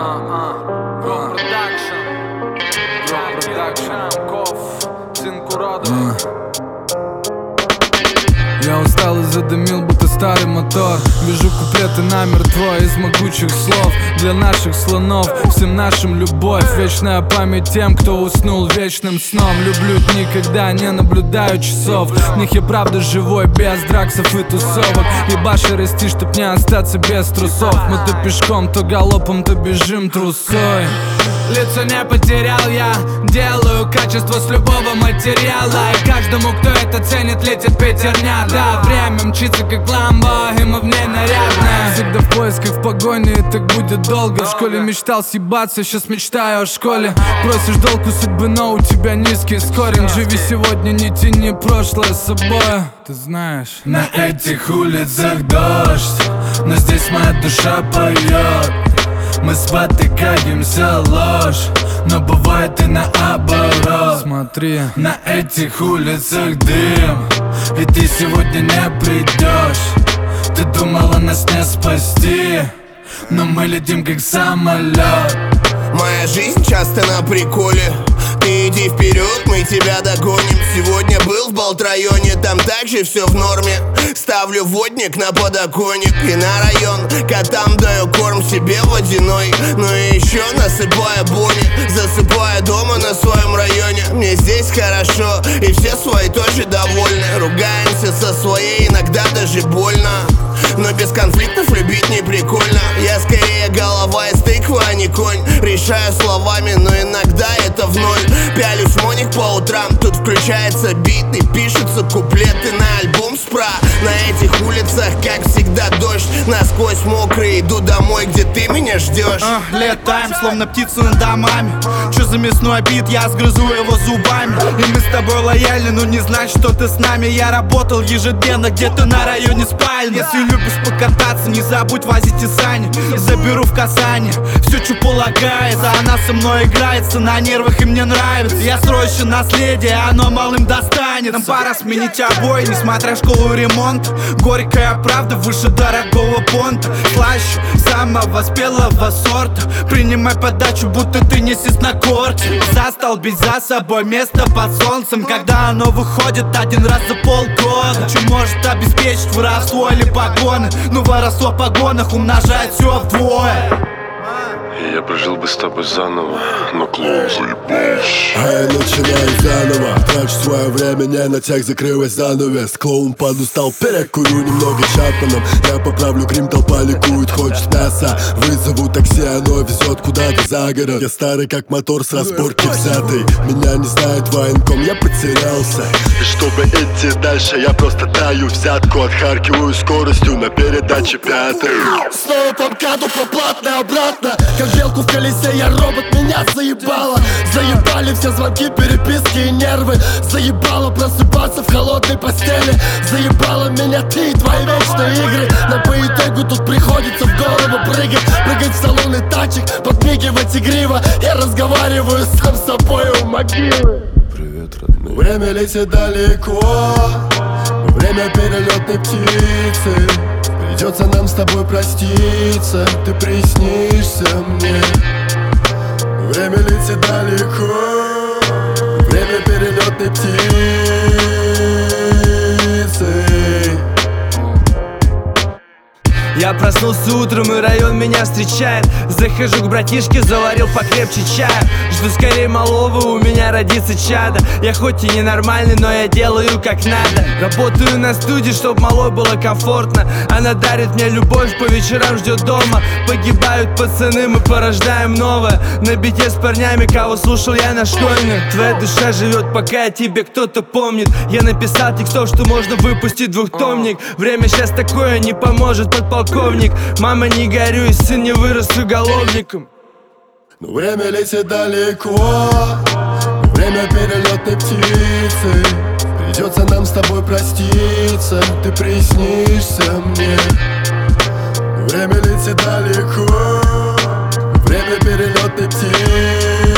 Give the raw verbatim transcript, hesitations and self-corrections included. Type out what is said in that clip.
Go Production, Go Production, Ков, Цинкурадов. Я устал и задымил, будто старый мотор. Вижу куплеты намертво из могучих слов. Для наших слонов, всем нашим любовь. Вечная память тем, кто уснул вечным сном. Люблю дни, когда не наблюдаю часов. В них я правда живой, без драксов и тусовок. Ебаши расти, чтоб не остаться без трусов. Мы то пешком, то галопом, то бежим трусой. Лицо не потерял я, делаю качество с любого материала. И каждому, кто это ценит, летит пятерня. Да, время мчится как ламбо, и мы в ней нарядные. Всегда в поисках, в погоне, и так будет долго. В школе мечтал съебаться, сейчас мечтаю о школе. Просишь долг у судьбы, но у тебя низкий скоринг. Живи сегодня, не тяни прошлое с собой. Ты знаешь, на этих улицах дождь, но здесь моя душа поет. Мы спотыкаемся, ложь, но бывает и наоборот. Смотри, на этих улицах дым, и ты сегодня не придешь. Ты думала нас не спасти, но мы летим как самолет. Моя жизнь часто на приколе. Ты иди вперед, мы тебя догоним. Сегодня был в Балт-районе, там также все в норме. Ставлю водник на подоконник и на район. Котам даю корм себе водяной. Ну и еще насыпаю бони, засыпаю дома на своем районе. Мне здесь хорошо, и все свои тоже довольны. Ругаемся со своей, иногда даже больно. Но без конфликтов любить не прикольно. Я скорее голова из тыквы, а не конь. Решаю словами, но иногда это в ноль. Пялюсь в моник по утрам, тут включается бит и пишутся куплеты на альбом спра. На этих улицах, как всегда, дождь. Насквозь мокрый, иду домой, где ты меня ждешь. uh, Летаем, словно птицы над домами. Чё за мясной обид, я сгрызу его зубами. И мы с тобой лояльны, но не значит, что ты с нами. Я работал ежедневно где-то на районе спальни. Если любишь покататься, не забудь возить и сани. Заберу в Казани все, что полагается. Она со мной играется на нервах, и мне нравится. Я строю еще наследие, оно малым достанет. Нам пора сменить обои, несмотря школу и ремонт. Горькая правда выше дорогого понта. Слаще самого спелого сорта. Принимай подачу, будто ты не сис на корте. Застолбить за собой место под солнцем, когда оно выходит один раз за полгода. Что может обеспечить воровство или погоны? Ну воровство в погонах умножает все вдвое. Я прожил бы с тобой заново, но клоун заебался. А я начинаю заново, трачу свое время, не на тех закрылась занавес. Клоун подустал, перекурю немного Чапманом. Я поправлю грим, толпа ликует, хочет мяса. Вызову такси, оно везет куда-то за город. Я старый как мотор с разборки взятый. Меня не знает военком, я потерялся. И чтобы идти дальше, я просто даю взятку. Отхаркиваю скоростью на передаче пятой. Снова по МКАДу, по платной обратно. Как белку в колесе, я робот, меня заебало. Заебали все звонки, переписки и нервы. Заебало просыпаться в холодной постели. Заебало меня ты и твои вечные игры. Но по итогу тут приходится в голову прыгать. Прыгать в салоны тачек, подмигивать игриво. Я разговариваю сам с собой у могилы. Привет, родные. Время летит далеко, время перелетной птицы. Придется нам с тобой проститься, ты приснишься мне. Время летит далеко, время перелетной птицы. Я проснулся утром, и район меня встречает. Захожу к братишке, заварил покрепче чая. Жду скорее малого, у меня родится чадо. Я хоть и ненормальный, но я делаю как надо. Работаю на студии, чтоб малой было комфортно. Она дарит мне любовь, по вечерам ждет дома. Погибают пацаны, мы порождаем новое. На бите с парнями, кого слушал я на школьных. Твоя душа живет, пока о тебе кто-то помнит. Я написал текстов, что можно выпустить двухтомник. Время сейчас такое, не поможет подполковник. Мама, не горюй, сын не вырос уголовником. Но время летит далеко, время перелетной птицы. Придется нам с тобой проститься, ты приснишься мне. Но время летит далеко, время перелетной птицы.